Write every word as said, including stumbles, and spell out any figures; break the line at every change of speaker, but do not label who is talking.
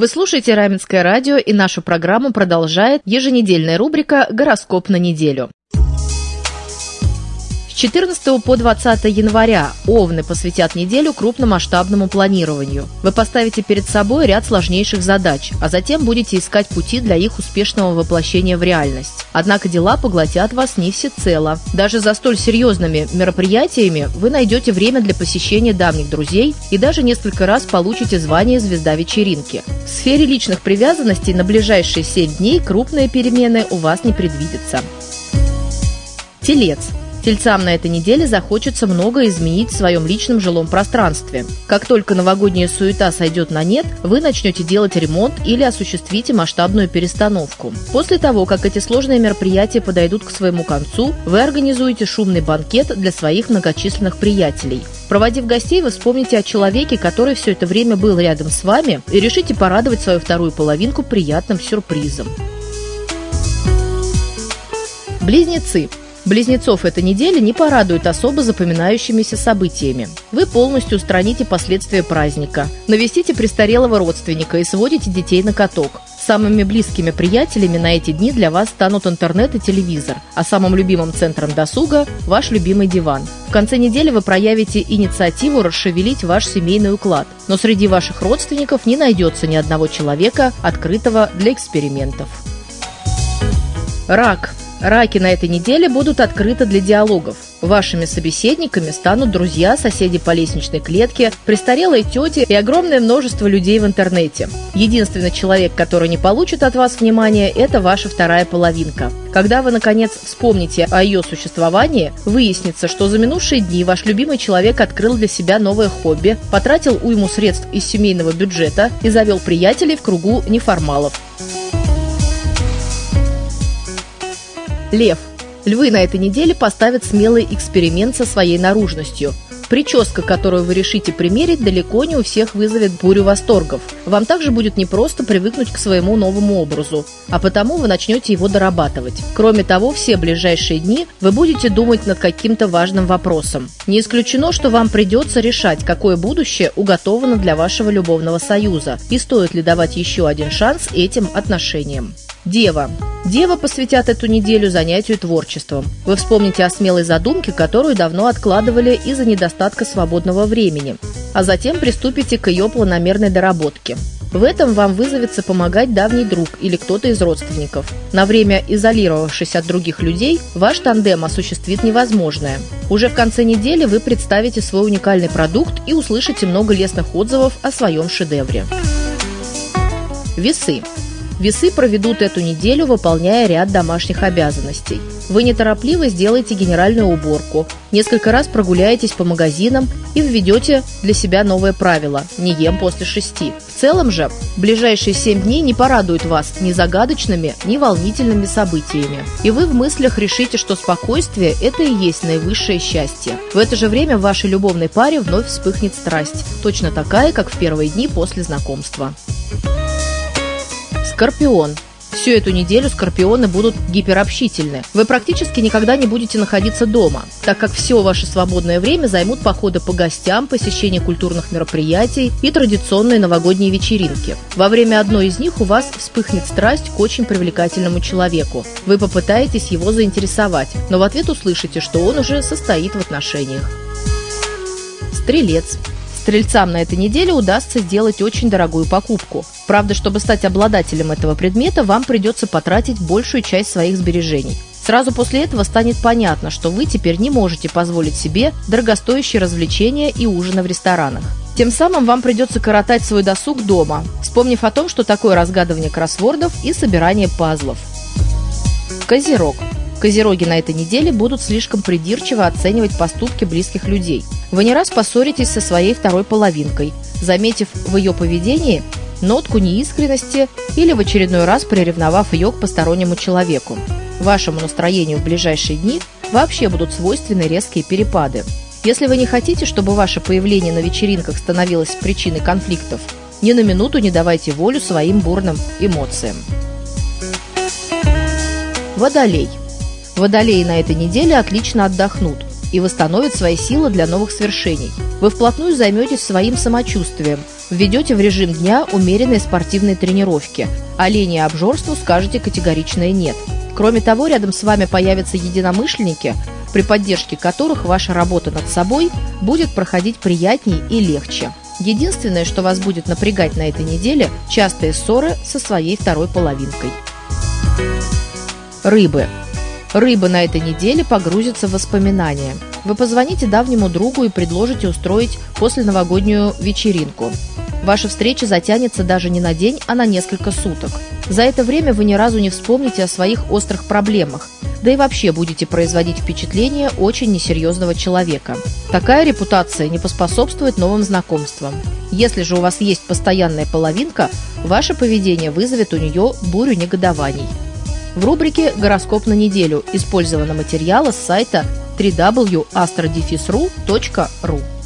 Вы слушаете Раменское радио, и нашу программу продолжает еженедельная рубрика «Гороскоп на неделю». С четырнадцатого по двадцатое января овны посвятят неделю крупномасштабному планированию. Вы поставите перед собой ряд сложнейших задач, а затем будете искать пути для их успешного воплощения в реальность. Однако дела поглотят вас не всецело. Даже за столь серьезными мероприятиями вы найдете время для посещения давних друзей и даже несколько раз получите звание «Звезда вечеринки». В сфере личных привязанностей на ближайшие семь дней крупные перемены у вас не предвидятся. Телец. Тельцам на этой неделе захочется многое изменить в своем личном жилом пространстве. Как только новогодняя суета сойдет на нет, вы начнете делать ремонт или осуществите масштабную перестановку. После того, как эти сложные мероприятия подойдут к своему концу, вы организуете шумный банкет для своих многочисленных приятелей. Проводив гостей, вы вспомните о человеке, который все это время был рядом с вами, и решите порадовать свою вторую половинку приятным сюрпризом. Близнецы. Близнецов эта неделя не порадует особо запоминающимися событиями. Вы полностью устраните последствия праздника, навестите престарелого родственника и сводите детей на каток. Самыми близкими приятелями на эти дни для вас станут интернет и телевизор, а самым любимым центром досуга – ваш любимый диван. В конце недели вы проявите инициативу расшевелить ваш семейный уклад, но среди ваших родственников не найдется ни одного человека, открытого для экспериментов. Рак. Раки на этой неделе будут открыты для диалогов. Вашими собеседниками станут друзья, соседи по лестничной клетке, престарелые тети и огромное множество людей в интернете. Единственный человек, который не получит от вас внимания, это ваша вторая половинка. Когда вы, наконец, вспомните о ее существовании, выяснится, что за минувшие дни ваш любимый человек открыл для себя новое хобби, потратил уйму средств из семейного бюджета и завел приятелей в кругу неформалов. Лев. Львы на этой неделе поставят смелый эксперимент со своей наружностью. Прическа, которую вы решите примерить, далеко не у всех вызовет бурю восторгов. Вам также будет непросто привыкнуть к своему новому образу, а потому вы начнете его дорабатывать. Кроме того, все ближайшие дни вы будете думать над каким-то важным вопросом. Не исключено, что вам придется решать, какое будущее уготовано для вашего любовного союза, и стоит ли давать еще один шанс этим отношениям. Дева. Девы посвятят эту неделю занятию творчеством. Вы вспомните о смелой задумке, которую давно откладывали из-за недостатка свободного времени, а затем приступите к ее планомерной доработке. В этом вам вызовется помогать давний друг или кто-то из родственников. На время изолировавшись от других людей, ваш тандем осуществит невозможное. Уже в конце недели вы представите свой уникальный продукт и услышите много лестных отзывов о своем шедевре. Весы. Весы проведут эту неделю, выполняя ряд домашних обязанностей. Вы неторопливо сделаете генеральную уборку, несколько раз прогуляетесь по магазинам и введете для себя новое правило – не ем после шести. В целом же, ближайшие семь дней не порадуют вас ни загадочными, ни волнительными событиями. И вы в мыслях решите, что спокойствие – это и есть наивысшее счастье. В это же время в вашей любовной паре вновь вспыхнет страсть, точно такая, как в первые дни после знакомства. Скорпион. Всю эту неделю скорпионы будут гиперобщительны. Вы практически никогда не будете находиться дома, так как все ваше свободное время займут походы по гостям, посещение культурных мероприятий и традиционные новогодние вечеринки. Во время одной из них у вас вспыхнет страсть к очень привлекательному человеку. Вы попытаетесь его заинтересовать, но в ответ услышите, что он уже состоит в отношениях. Стрелец. Стрельцам на этой неделе удастся сделать очень дорогую покупку. Правда, чтобы стать обладателем этого предмета, вам придется потратить большую часть своих сбережений. Сразу после этого станет понятно, что вы теперь не можете позволить себе дорогостоящие развлечения и ужины в ресторанах. Тем самым вам придется коротать свой досуг дома, вспомнив о том, что такое разгадывание кроссвордов и собирание пазлов. Козерог. Козероги на этой неделе будут слишком придирчиво оценивать поступки близких людей. Вы не раз поссоритесь со своей второй половинкой, заметив в ее поведении нотку неискренности или в очередной раз приревновав ее к постороннему человеку. Вашему настроению в ближайшие дни вообще будут свойственны резкие перепады. Если вы не хотите, чтобы ваше появление на вечеринках становилось причиной конфликтов, ни на минуту не давайте волю своим бурным эмоциям. Водолей. Водолеи на этой неделе отлично отдохнут. и восстановит свои силы для новых свершений. Вы вплотную займетесь своим самочувствием, введете в режим дня умеренные спортивные тренировки, а лени и обжорству скажете категоричное «нет». Кроме того, рядом с вами появятся единомышленники, при поддержке которых ваша работа над собой будет проходить приятнее и легче. Единственное, что вас будет напрягать на этой неделе – частые ссоры со своей второй половинкой. Рыбы. Рыбы на этой неделе погрузятся в воспоминания. Вы позвоните давнему другу и предложите устроить посленовогоднюю вечеринку. Ваша встреча затянется даже не на день, а на несколько суток. За это время вы ни разу не вспомните о своих острых проблемах, да и вообще будете производить впечатление очень несерьезного человека. Такая репутация не поспособствует новым знакомствам. Если же у вас есть постоянная половинка, ваше поведение вызовет у нее бурю негодований. В рубрике «Гороскоп на неделю» использованы материалы с сайта дабл ю дабл ю дабл ю точка астро дефис ру точка ру.